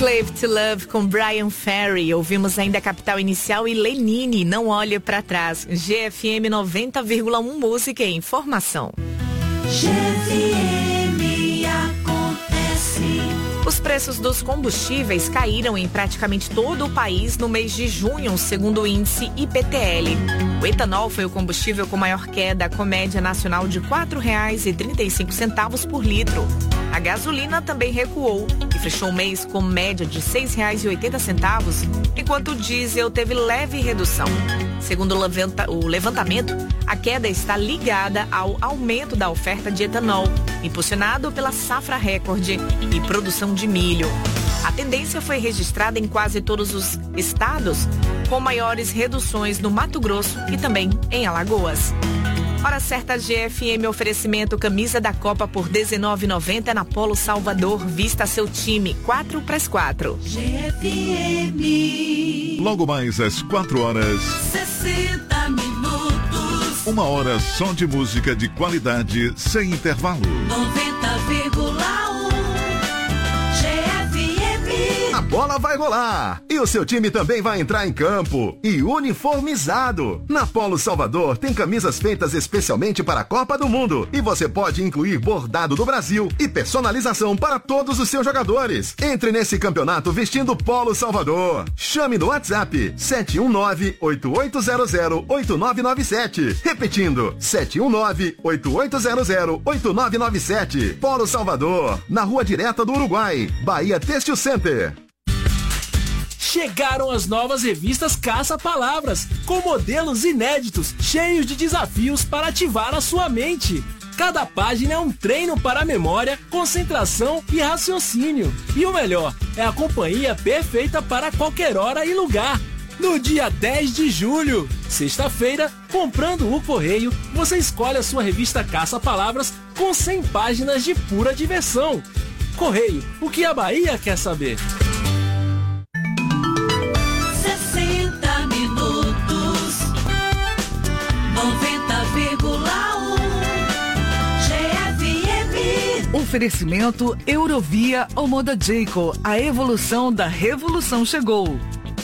Slave to Love com Brian Ferry. Ouvimos ainda Capital Inicial e Lenine, Não Olhe Pra Trás. GFM 90,1 Música e Informação. GFM acontece. Os preços dos combustíveis caíram em praticamente todo o país no mês de junho, segundo o índice IPTL. O etanol foi o combustível com maior queda, com média nacional de R$ 4,35 por litro. A gasolina também recuou e fechou o mês com média de R$ 6,80, enquanto o diesel teve leve redução. Segundo o levantamento, a queda está ligada ao aumento da oferta de etanol, impulsionado pela safra recorde e produção de milho. A tendência foi registrada em quase todos os estados, com maiores reduções no Mato Grosso e também em Alagoas. Hora certa, GFM, oferecimento camisa da Copa por R$19,90 na Polo Salvador. Vista seu time, 4x4. GFM. Logo mais às 4h. 60 minutos. 1 hora só de música de qualidade, sem intervalo. 90,1. A bola vai rolar e o seu time também vai entrar em campo e uniformizado. Na Polo Salvador tem camisas feitas especialmente para a Copa do Mundo e você pode incluir bordado do Brasil e personalização para todos os seus jogadores. Entre nesse campeonato vestindo Polo Salvador. Chame no WhatsApp 719-8800-8997. Repetindo, 719-8800-8997. Polo Salvador, na Rua Direta do Uruguai, Bahia Têxtil Center. Chegaram as novas revistas Caça-Palavras, com modelos inéditos, cheios de desafios para ativar a sua mente. Cada página é um treino para a memória, concentração e raciocínio. E o melhor, é a companhia perfeita para qualquer hora e lugar. No dia 10 de julho, sexta-feira, comprando o correio, você escolhe a sua revista Caça-Palavras com 100 páginas de pura diversão. Correio, o que a Bahia quer saber? 60 minutos. 90,1. GFM. Oferecimento Eurovia ou Moda Jayco. A evolução da revolução chegou.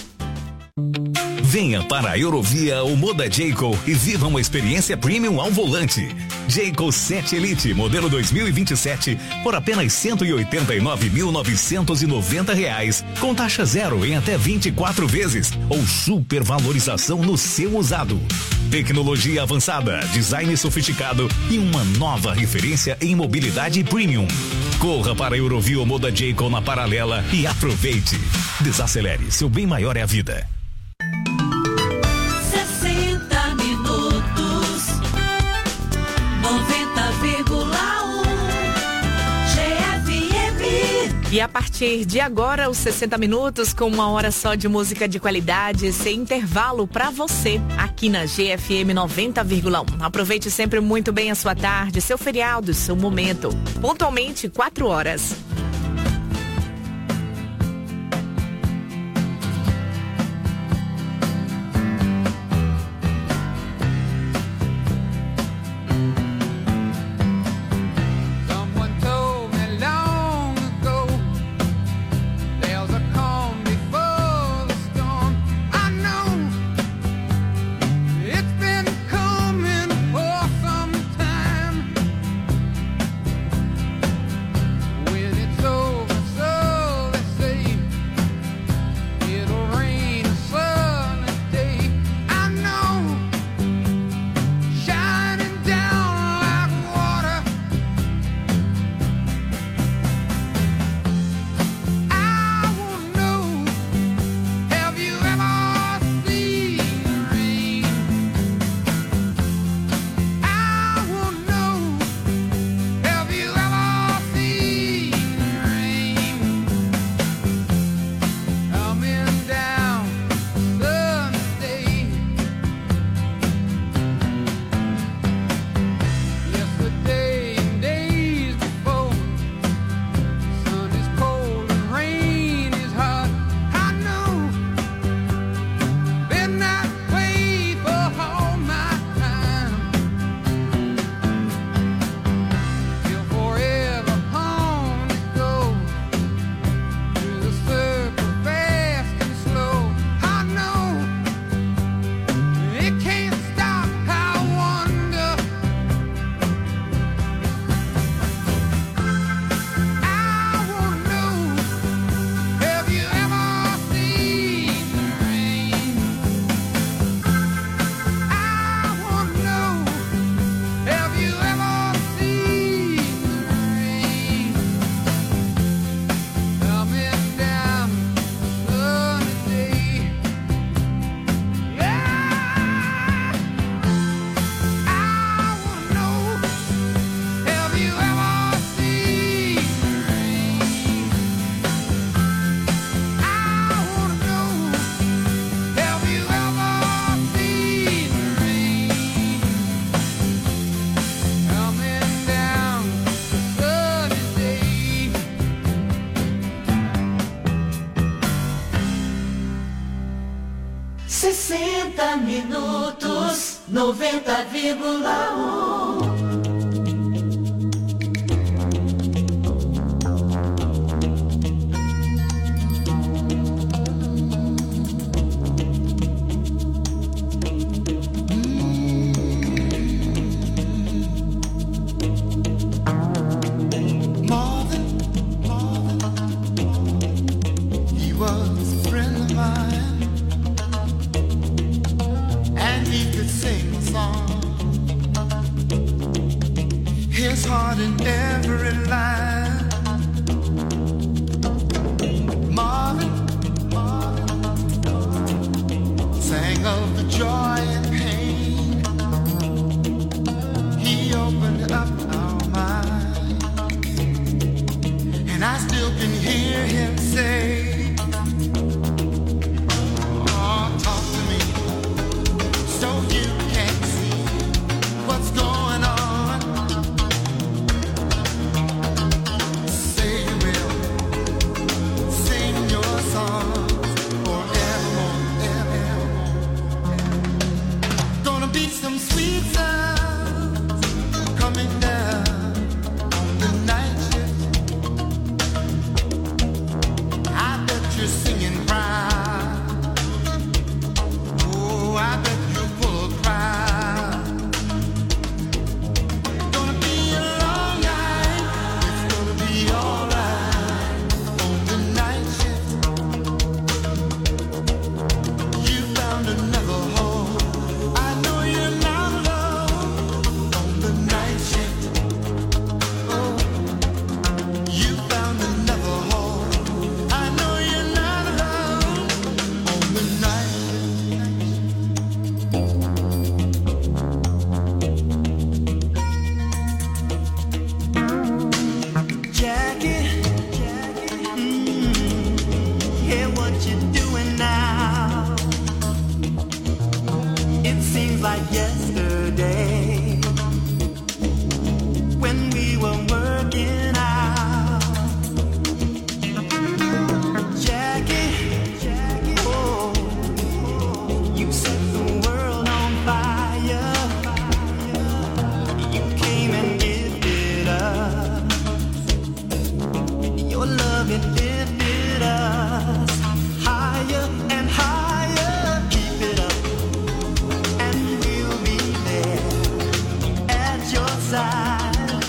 Venha para a Eurovia ou Moda Jayco e viva uma experiência premium ao volante. Jayco 7 Elite, modelo 2027, por apenas R$189.990, com taxa zero em até 24 vezes, ou supervalorização no seu usado. Tecnologia avançada, design sofisticado e uma nova referência em mobilidade premium. Corra para a Eurovia ou Moda Jayco na Paralela e aproveite. Desacelere, seu bem maior é a vida. 60 minutos. 90,1. GFM. E a partir de agora, os 60 minutos com 1 hora só de música de qualidade, sem intervalo pra você, aqui na GFM 90,1. Aproveite sempre muito bem a sua tarde, seu feriado, seu momento. Pontualmente, 4 horas. When it's 60 minutos, 90,1. His heart in every line. Marvin sang of the joy and pain. He opened up our mind, and I still can hear him say, oh, talk to me so you can see what's going on. Some sweet sounds coming down on the night shift. I bet you're singing proud. Oh, I bet you're full of pride. Gonna be a long night. It's gonna be alright on the night shift. You found another home. Like yesterday when we were working out. Jackie, oh, you set the world on fire. You came and gifted us your love, it lifted us higher and higher. Keep it up. Side.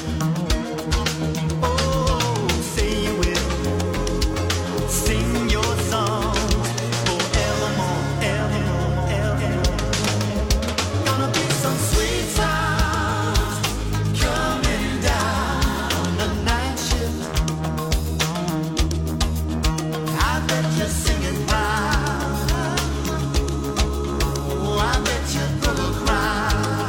Oh, say you will sing your song forevermore, evermore, evermore. Gonna be some sweet sounds coming down on the night shift. I bet you're singing proud. Oh, I bet you're full of pride.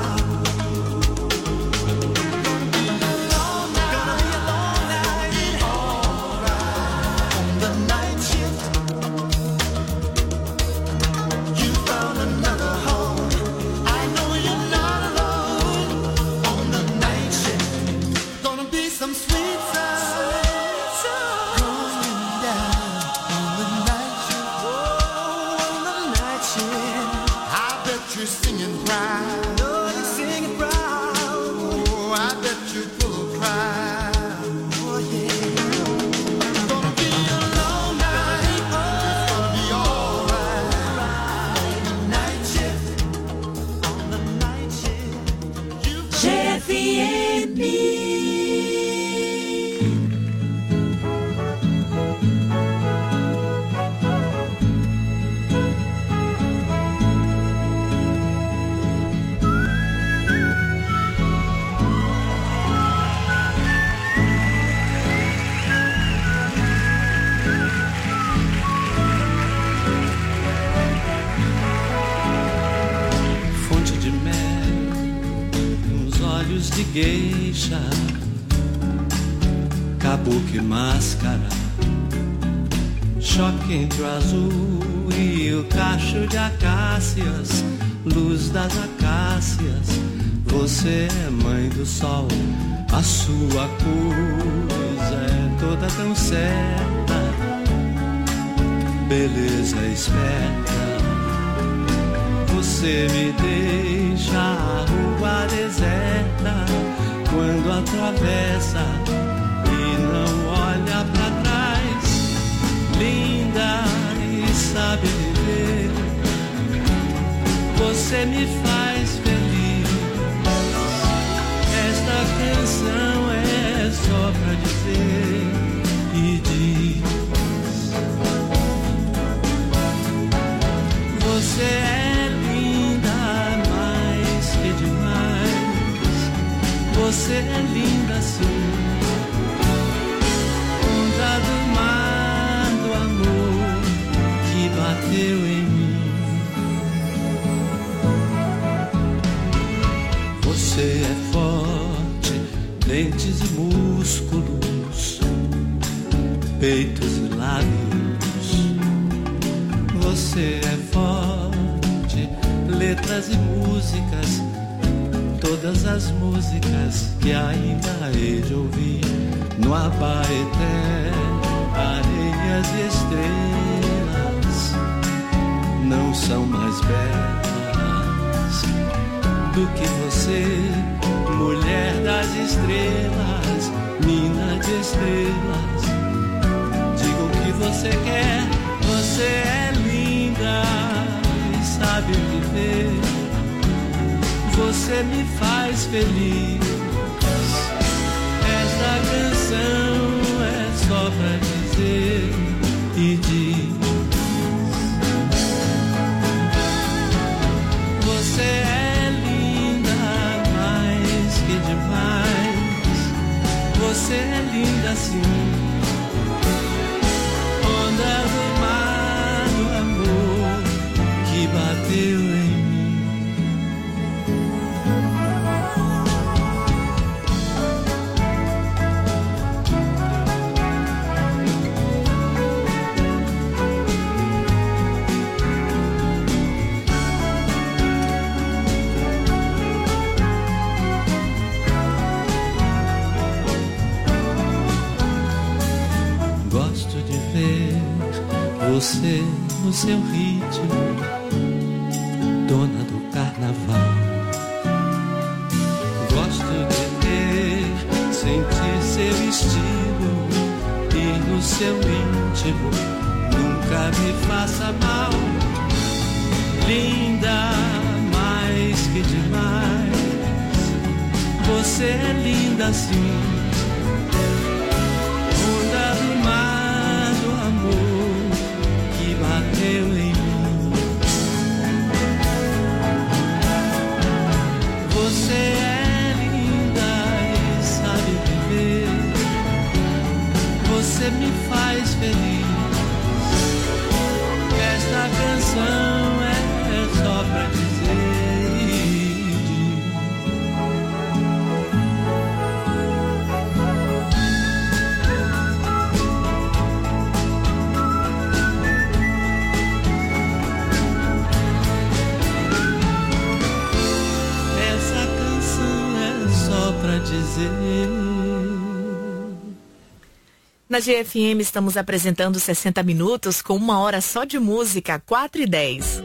Geisha, kabuki máscara, choque entre o azul e o cacho de acácias, luz das acácias. Você é mãe do sol, a sua coisa é toda tão certa, beleza esperta. Você me deixa a rua deserta quando atravessa e não olha pra trás. Linda e sabe viver, você me faz feliz. Esta canção é só pra dizer e diz: você é linda mais que demais. Você é linda sim, onda do mar do amor que bateu em mim. Você é forte, dentes e músculos, peitos e lábios. Você é forte, letras e músicas, todas as músicas que ainda hei de ouvir no Abaeté. Areias e estrelas não são mais belas do que você, mulher das estrelas, mina de estrelas. Diga o que você quer, você é linda e sabe viver. Você me faz feliz. Esta canção é só pra dizer e diz: você é linda mais que demais. Você é linda sim, onda do mar do amor que bateu em mim. Você no seu ritmo, dona do carnaval. Gosto de ter, sentir seu estilo, ir no seu íntimo, nunca me faça mal. Linda mais que demais, você é linda sim, onda do mar do amor bateu em mim. Você é linda e sabe viver. Você me faz feliz. Esta canção é só pra dizer e diz: pra dizer. Na GFM estamos apresentando 60 minutos com 1 hora só de música, 4h10.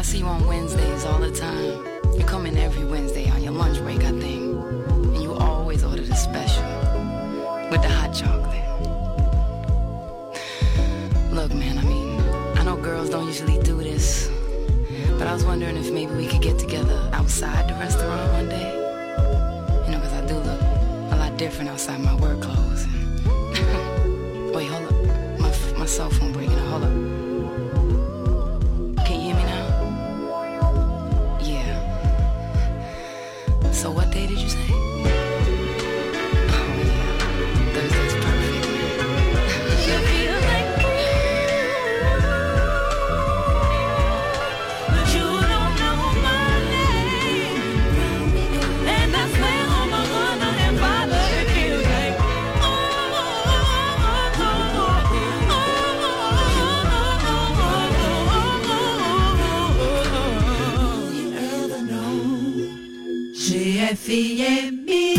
I see you on Wednesdays all the time. You come in every Wednesday on your lunch break, I think. And you always order the special with the hot chocolate. Look, man, I know girls don't usually do this, but I was wondering if maybe we could get together outside the restaurant one day. You know, because I do look a lot different outside my work clothes. Wait, hold up. My cell phone breaking up. Hold up. Can you hear me now? Yeah. So what day did you say? Oh, yeah. Thursday's perfect. You feel like but you don't know my name. And I swear on my mother and father, it feels like GFM.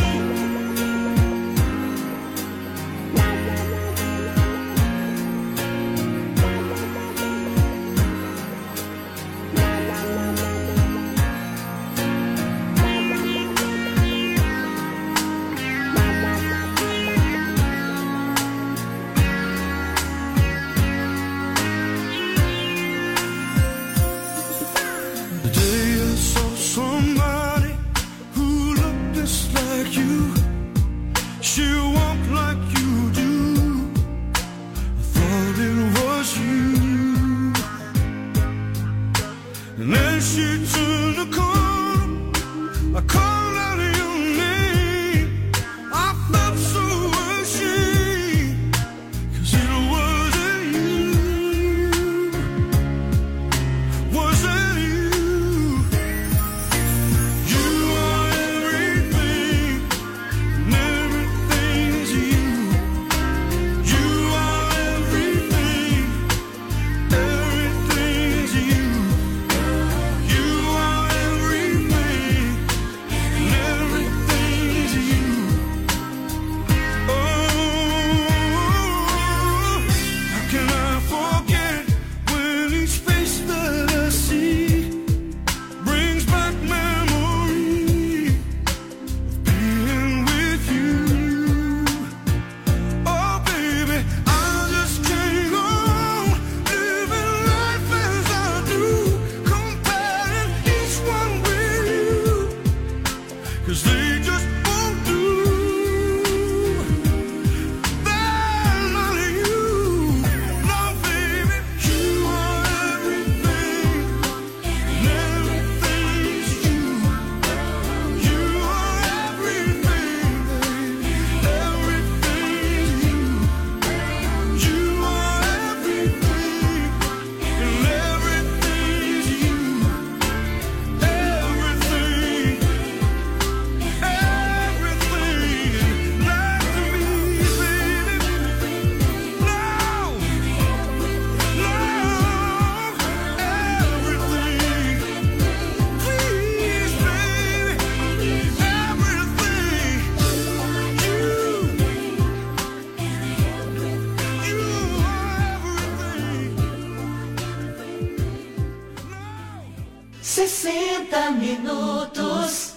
Minutos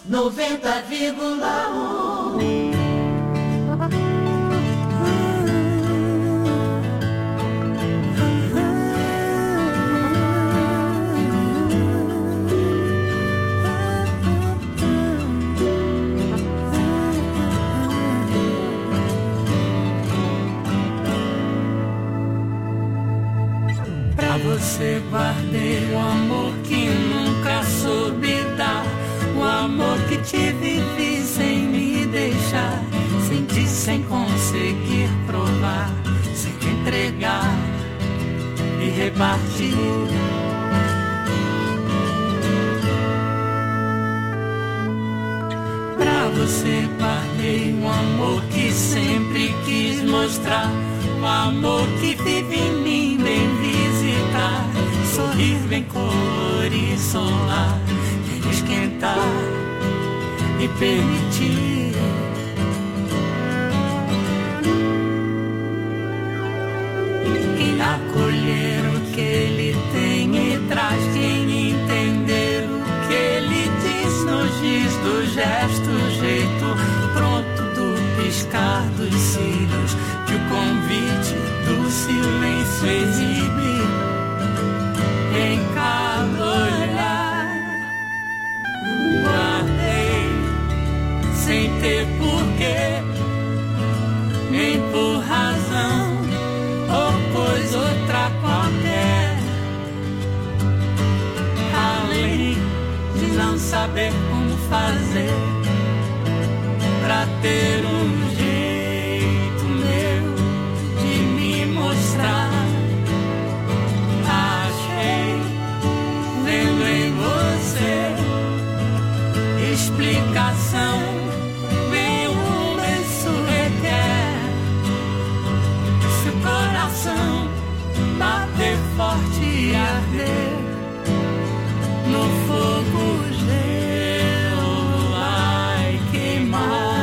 90,1. Pra você guardei o amor que nunca soube dar, o amor que te vivi sem me deixar, senti sem conseguir provar, sem te entregar e repartir. Pra você guardei um amor que sempre quis mostrar, o amor que vive em mim, vem visitar, sorrir, vem colorir, solar, vem esquentar e permitir. E acolher o que ele tem e traz, quem entende antes do gesto, jeito pronto do piscar dos cílios, que o convite do silêncio exibe em cada olhar. Guardei sem ter porquê, nem por razão ou coisa outra qualquer, além de não saber como fazer pra ter um jeito meu de me mostrar. Achei, vendo em você, explicação nenhuma isso requer. Se o coração bater forte e arder no fogo, gelo vai queimar.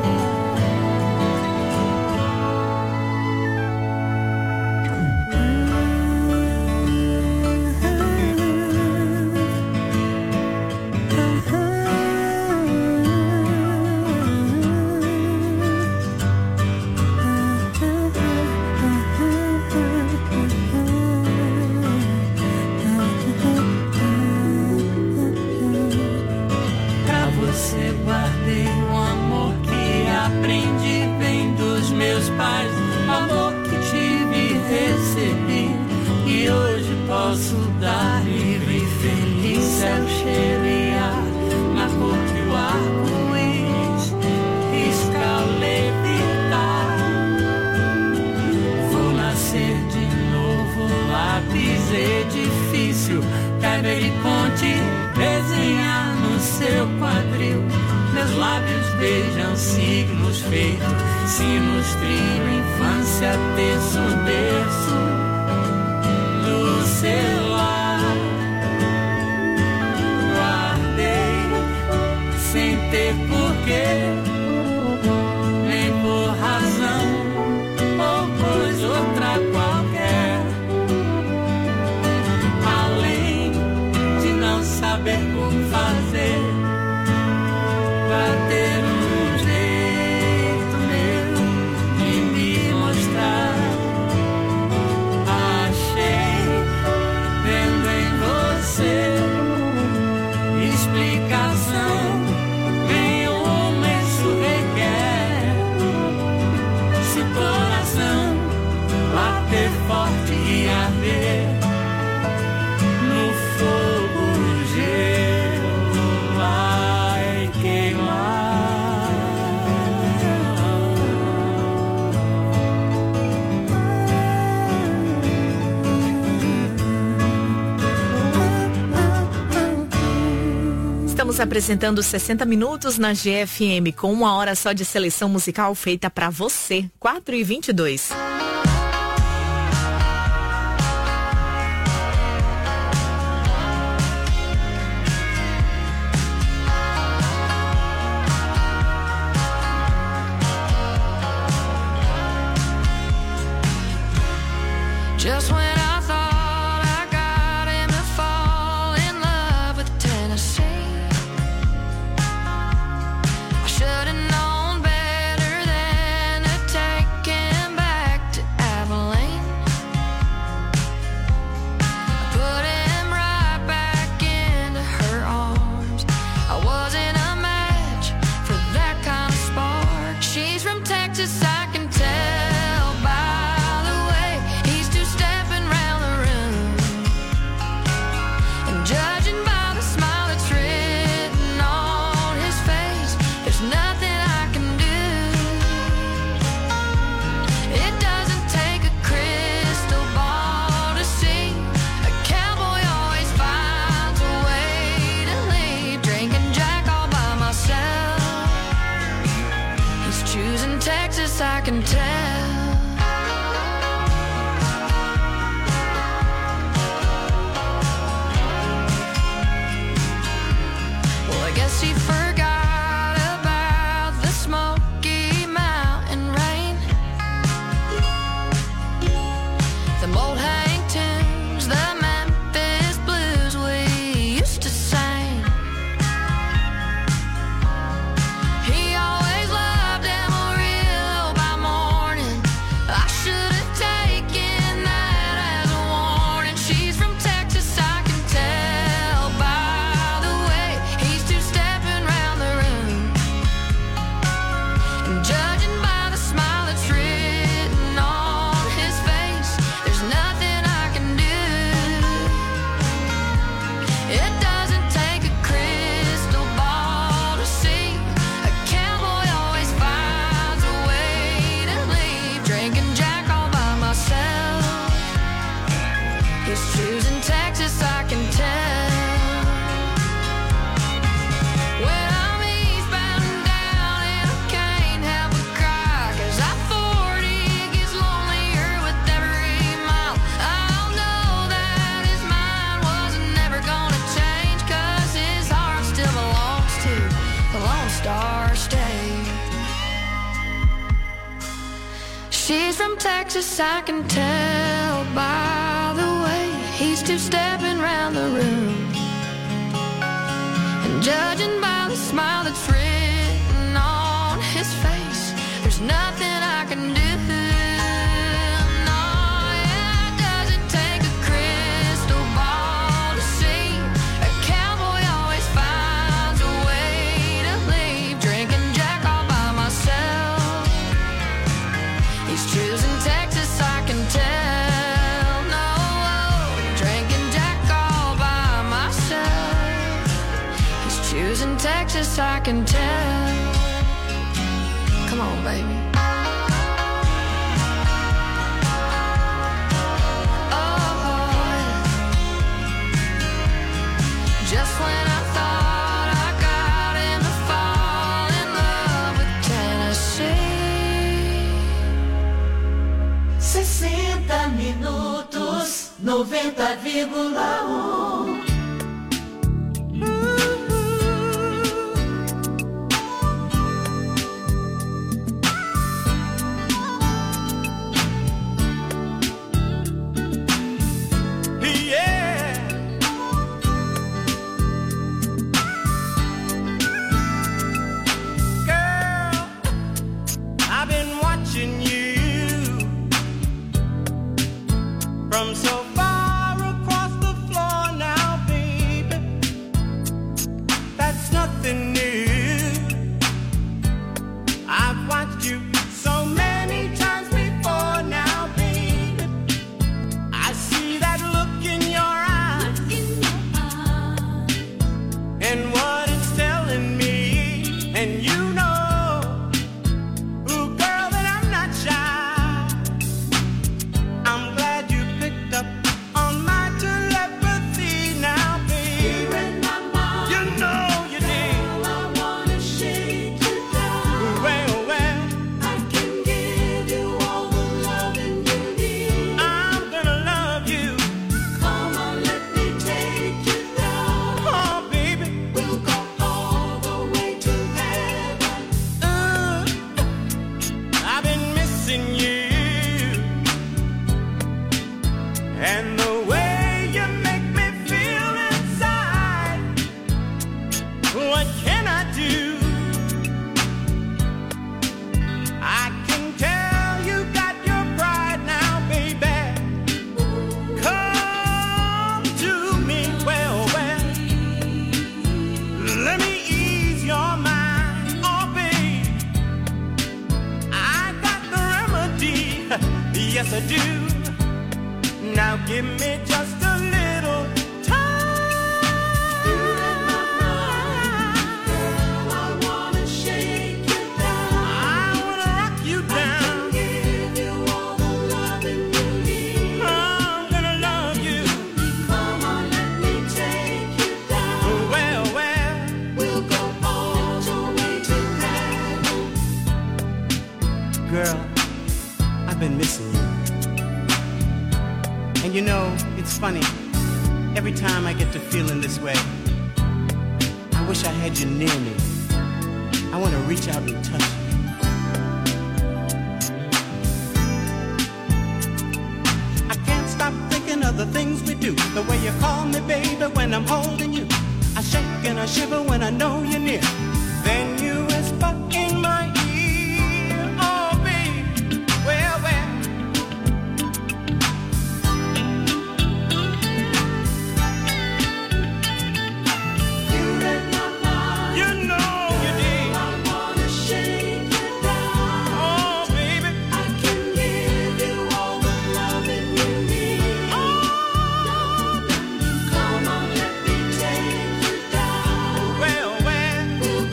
Guardei um amor que aprendi bem dos meus pais, amor que tive e recebi, e hoje posso dar livre e feliz. Céu, cheiro e ar, na cor que o arco-íris risca ao levitar. Vou nascer de novo, lápis, edifício, Kleber e Conte, desenhar no seu quadril. Meus lábios beijam signos feitos, sinos, trilho, infância, terço, berço do seu lar. Guardei sem ter porquê, nem por razão ou coisa outra qualquer, além de não saber como fazer pra ter um jeito meu de me mostrar. Achei, vendo em você, explicação nenhuma isso requer. Se o coração bater forte e arder no fogo, gelo vai queimar. Estamos apresentando 60 minutos na GFM com 1 hora só de seleção musical feita pra você. 4h22. Just when I thought I got him to fall in love with Tennessee, I should have known better than to take him back to Abilene. I put him right back into her arms. I wasn't a match for that kind of spark. She's from Texas, I can tell by the way he's two-stepping round the room. And judging by the smile that's written on his face, there's nothing I can do. It doesn't take a crystal ball to see a cowboy always finds a way to leave. Drinking Jack all by myself, he's choosing Texas, I can tell. Well, I guess he forgot about the Smoky Mountain rain, the old hang tunes, the Memphis blues we used to sing. from Texas, I can tell by the way he's two-stepping round the room. And judging by the smile that's written on his face, there's nothing I can do. Texas, I can tell. Come on, baby. Oh, just when I thought I got him to fall in love with Tennessee. 60 minutos, 90,1. Yes, I do. Now give me just a little time. You're in my mind, girl. I wanna shake you down. I wanna rock you down. I can give you all the loving you need. I'm gonna love you. Come on, let me take you down. Well, we'll go all the way to heaven. Girl, I've been missing you. And you know, it's funny, every time I get to feeling this way, I wish I had you near me. I want to reach out and touch you. I can't stop thinking of the things we do, the way you call me baby when I'm holding you. I shake and I shiver when I know you're near. Then you whisper in my ear, oh baby, well. We'll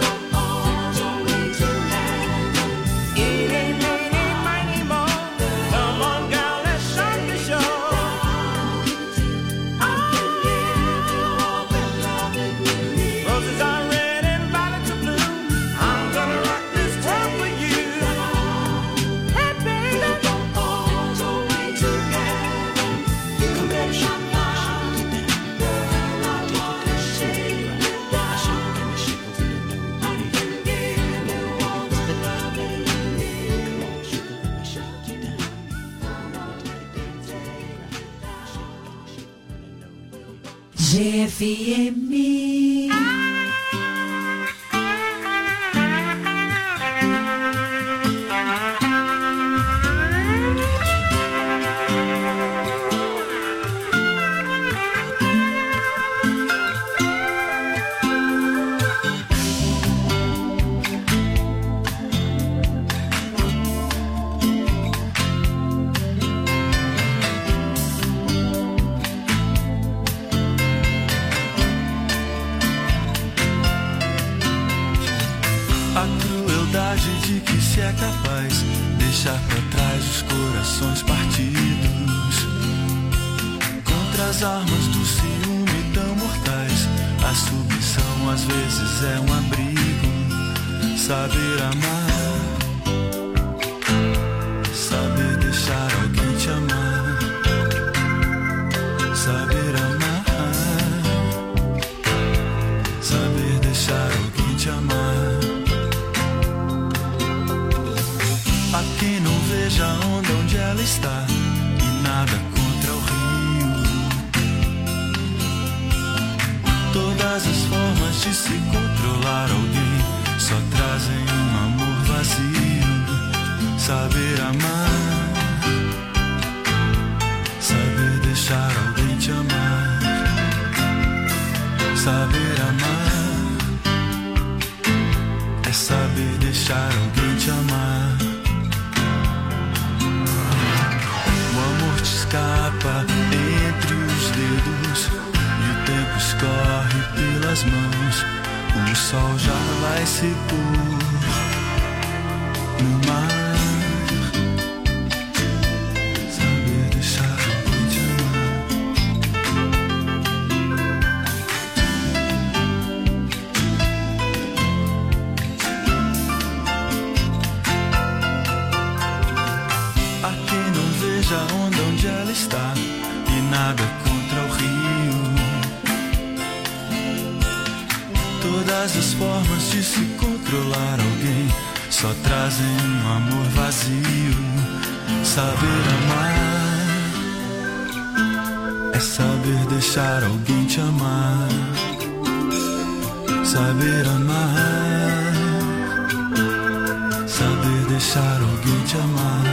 GFM. De que se é capaz deixar pra trás os corações partidos contra as armas do ciúme tão mortais. A submissão às vezes é um abrigo. Saber amar, saber deixar alguém te amar, saber amar, saber deixar alguém te amar. A quem não veja a onda onde ela está e nada contra o rio. Todas as formas de se controlar alguém só trazem um amor vazio. Saber amar, saber deixar alguém te amar, saber amar é saber deixar alguém te amar. Escapa entre os dedos e o tempo escorre pelas mãos. O sol já vai se pôr no mar. Saber deixar alguém te amar. A quem não veja a onda onde ela está e nada contra o rio. Todas as formas de se controlar alguém só trazem um amor vazio. Saber amar é saber deixar alguém te amar. Saber amar, saber deixar alguém te amar.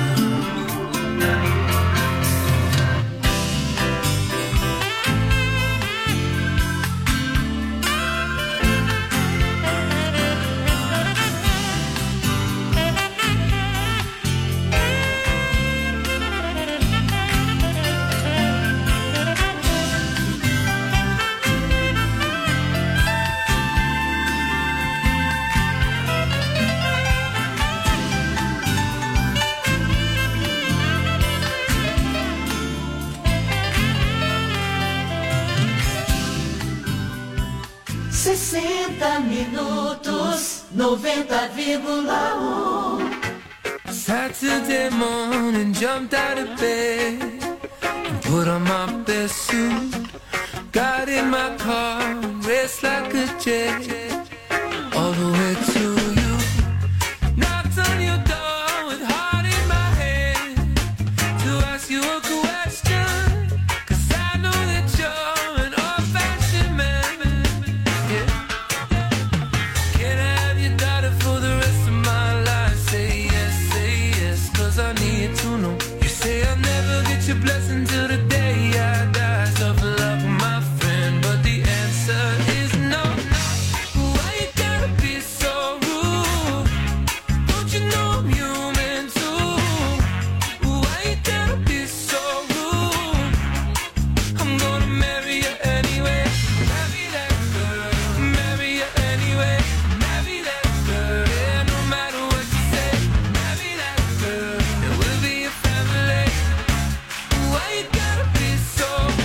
Minutos 90,1. Saturday morning, jumped out of bed and put on my best suit. Got in my car, raced like a jet all the way to you. Knocked on your door with heart in my head to ask you a question, 'cause I know that you're an old-fashioned man. Yeah. Can I have your daughter for the rest of my life? Say yes, 'cause I need to know. You say I'll never get your blessing till the day I die. Tough luck, my friend, but the answer is no. Why you gotta be so rude? Don't you know I'm human too? Why you gotta be so rude? I'm gonna marry you anyway. Marry that girl, marry you anyway. Marry that girl, yeah, no matter what you say. Marry that girl, and we'll be a family. Why you gotta be so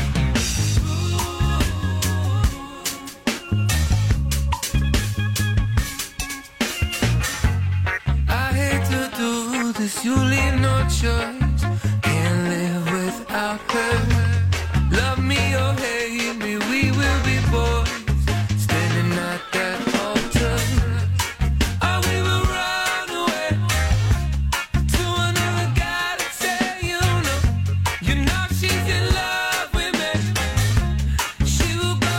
I hate to do this, you leave no choice. Can't live without her. Love me or hate me, we will be boys. Standing at that altar. Oh, we will run away to another guy to say you know she's in love with me. She will go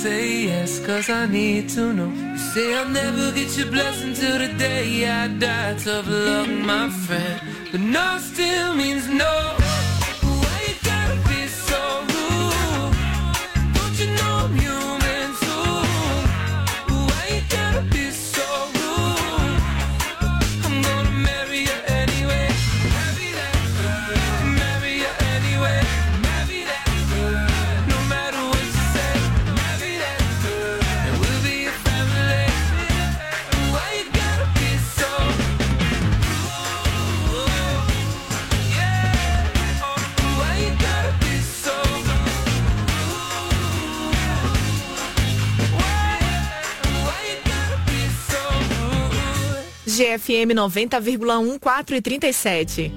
say yes, cause I need to know. You say I'll never get your blessing till the day I die. Tough luck, my friend, but no still means no. Why you gotta be so rude? Don't you know I'm human too? Why you gotta be so rude? I'm gonna marry you anyway. Marry that girl. Marry you anyway. Marry that girl. No matter what you say. Marry that girl. And we'll be a family. Why you gotta be so rude? Yeah. Oh, why you gotta be so GFM 90,1, 4h37.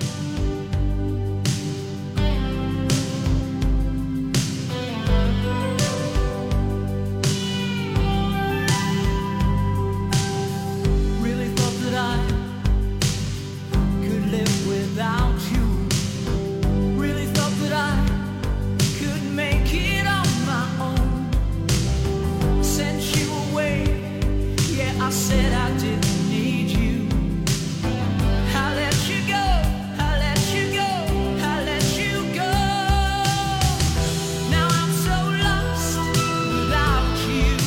Really thought that I could live without you. Really thought that I could make it on my own. Sent you away. Yeah, I said I didn't need you. I let you go. I let you go. I let you go. Now I'm so lost without you.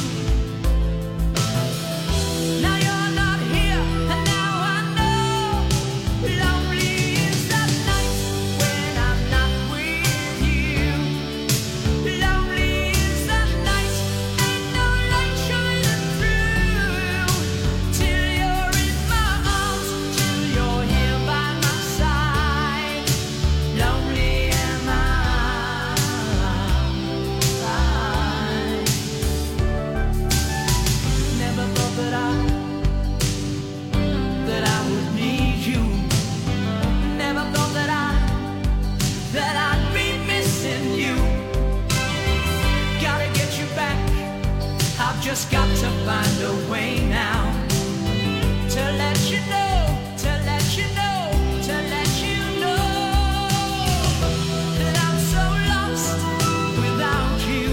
Now you're not here, and now I know. Lonely is that night when I'm not with you. Lonely is that night, ain't no light shining through. Till you're in my arms, till you're here by my side. Lonely am I. Never thought that I would need you. Never thought that I'd be missing you. Gotta get you back. I've just got to find a way now to let you know, to let you know, to let you know that I'm so lost without you.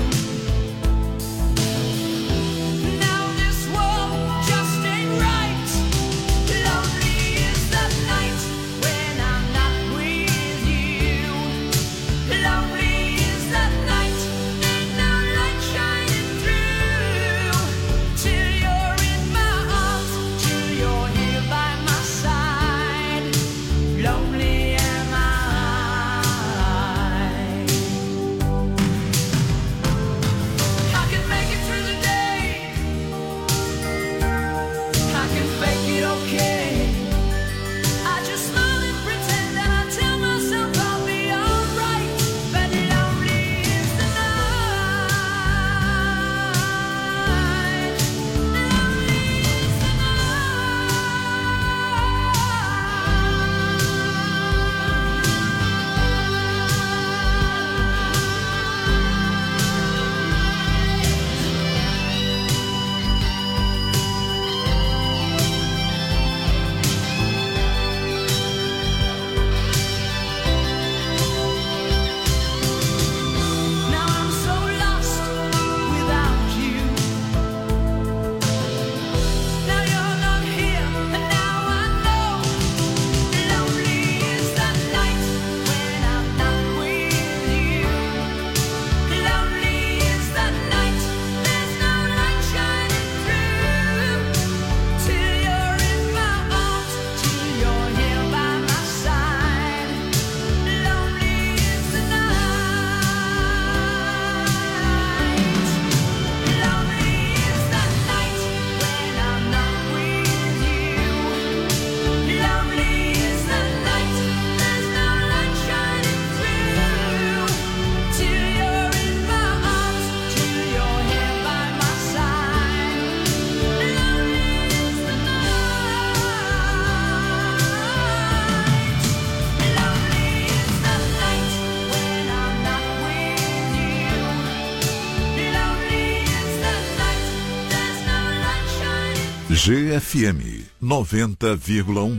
Now this world just ain't right. Lonely is that night when I'm not with you. Lonely is that night, ain't no light shining through. Till you're in my arms, till you're here by my side. Lonely am I. I can make it through the day. I can fake it okay. I just smile and pretend and I tell myself I'll be alright. But lonely is the night. Lonely is the Now I'm so lost without you. Now you're not here, and now I know. Lonely is that night when I'm not with you. Lonely is that night, there's no light shining through. Till you're in my arms, till you're here by my side. Lonely is the night. Lonely is that night when I'm not with you. Lonely is that night, there's no light shining through. Till you're in my arms, till you're here by my side. Lonely is the night. Lonely is that night when I'm not with you. Lonely is that night, there's no light shining. GFM 90,1.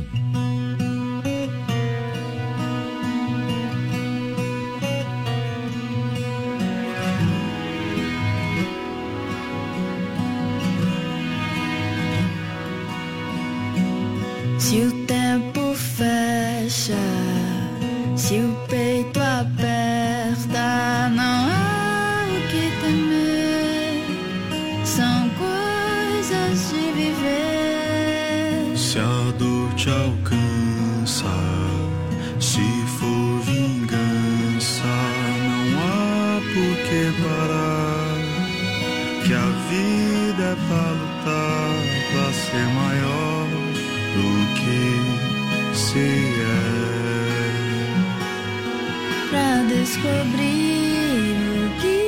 tempo fecha, se o peito aperta, não há o que temer. São coisas de viver. Se a dor te alcança, se for vingança, não há por que parar. Que a vida é pra lutar, pra ser maior do que se é. Pra descobrir o que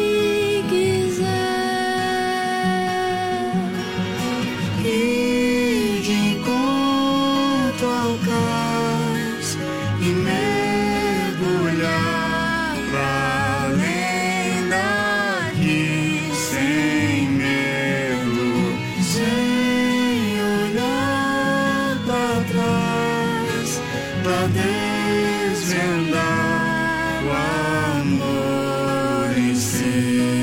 quiser. E de encontro ao cais e mergulhar pra além daqui, sem medo, sem olhar pra trás, pra desvendar o amor em si.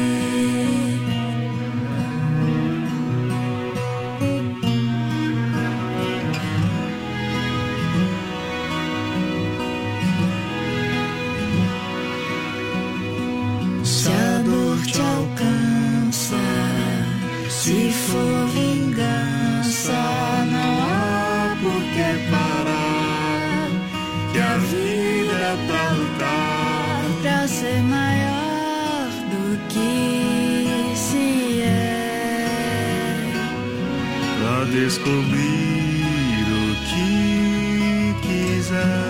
Se a dor te alcança, se for vingança, não há por que parar. Que a vida é pra lutar, pra ser maior do que se é. Pra descobrir o que quiser.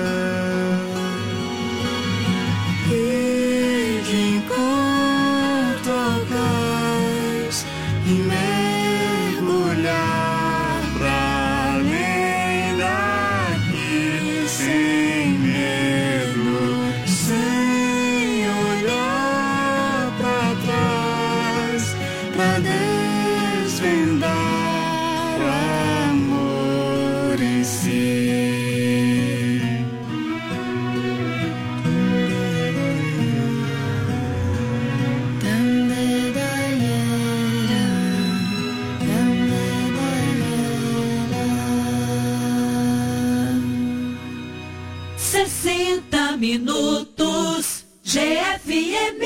E de encontro ao cais e mergulhar pra além daqui, sem medo, sem olhar pra trás, pra desvendar o amor em si. Minutos GFM.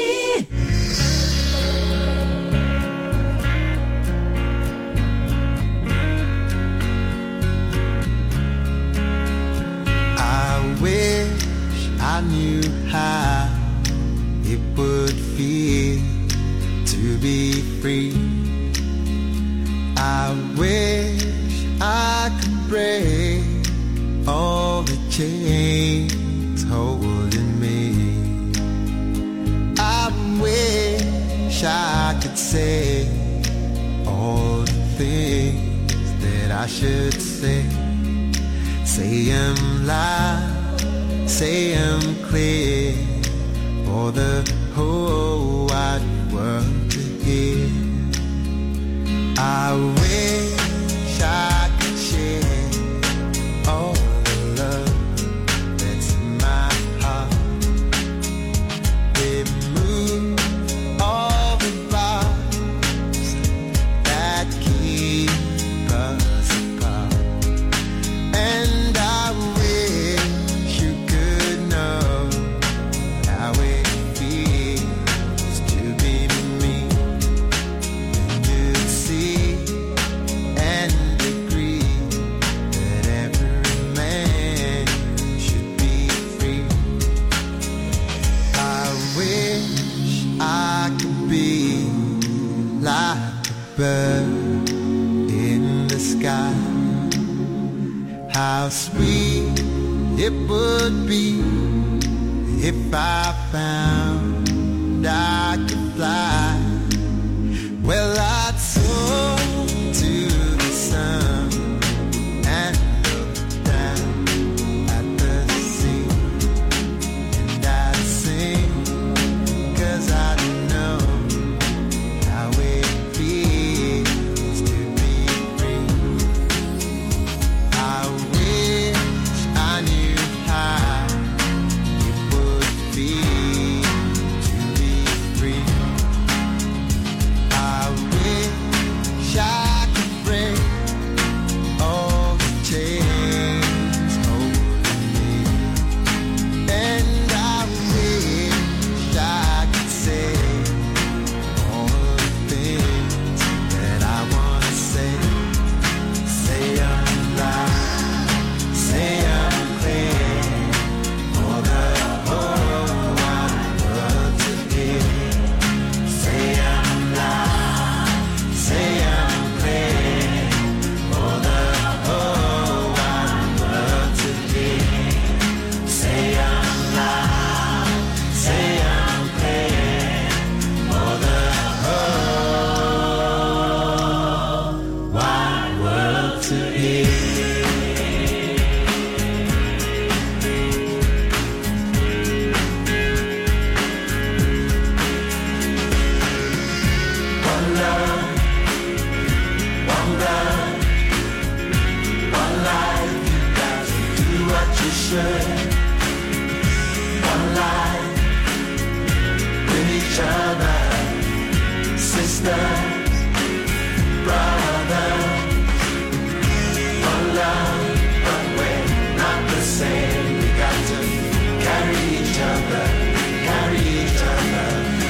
I wish I knew how it would feel to be free. I wish I could break all the chains holding me. I wish I could say all the things that I should say. Say 'em loud, say 'em clear, for the whole wide world to hear. I wish I could share all the love that's in my heart. Remove all the bars that keep us apart. And I wish you could know how it feels to be me. And you'd see and agree that every man should be free. I wish I could be like a bird in the sky. How sweet it would be if I found I could fly. Well, I'd soar to the sun and look down at the sea, and I'd sing 'cause I know how it feels to be free. I wish I knew how it would feel to be free. to share one life with each other, sisters, brothers, one love, but we're not the same. We got to carry each other, carry each other.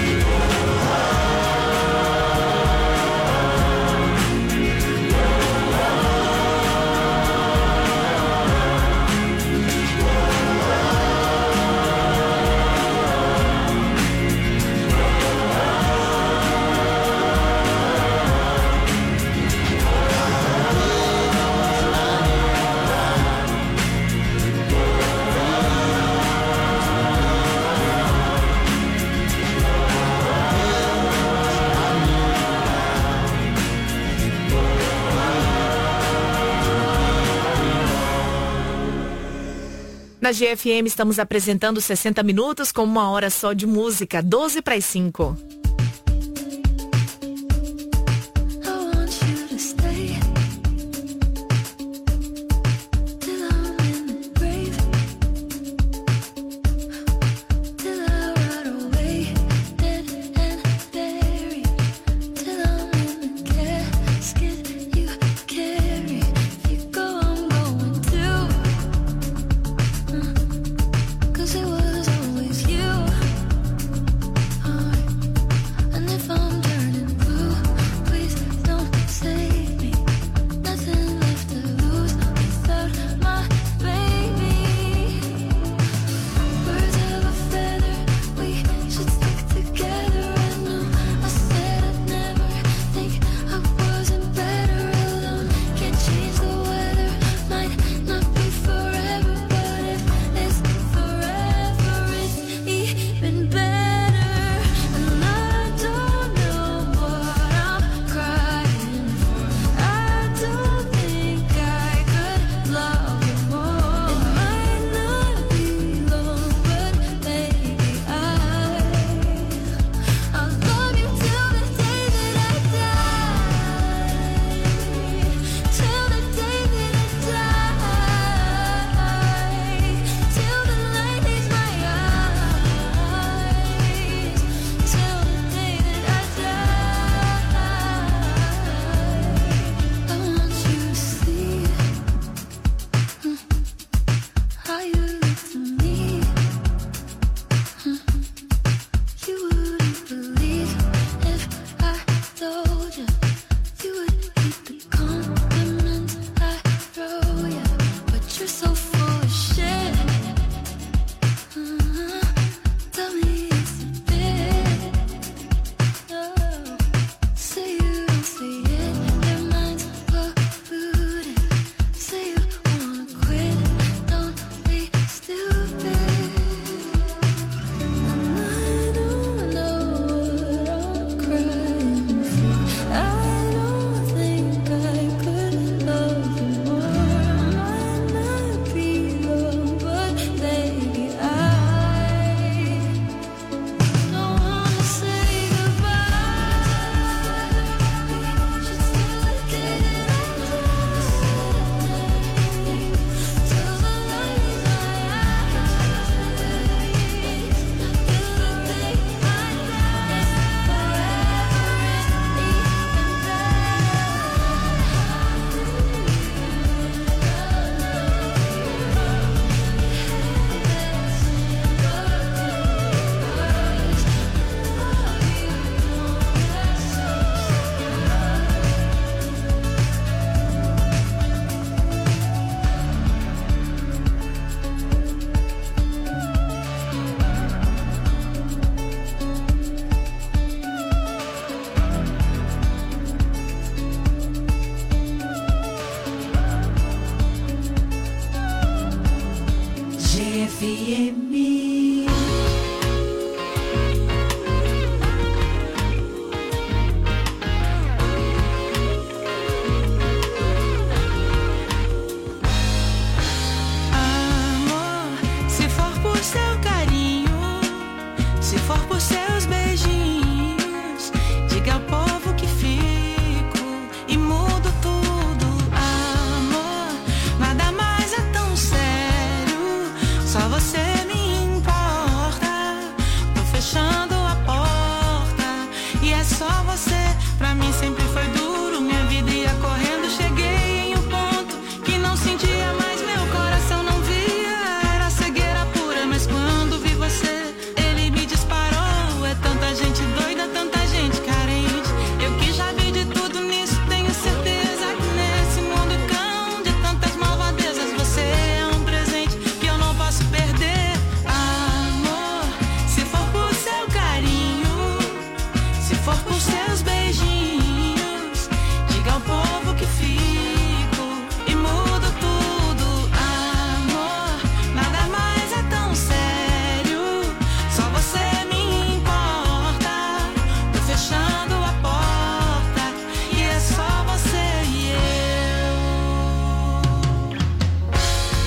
Na GFM estamos apresentando 60 minutos com 1 hora só de música, 12 para as 5. GFM.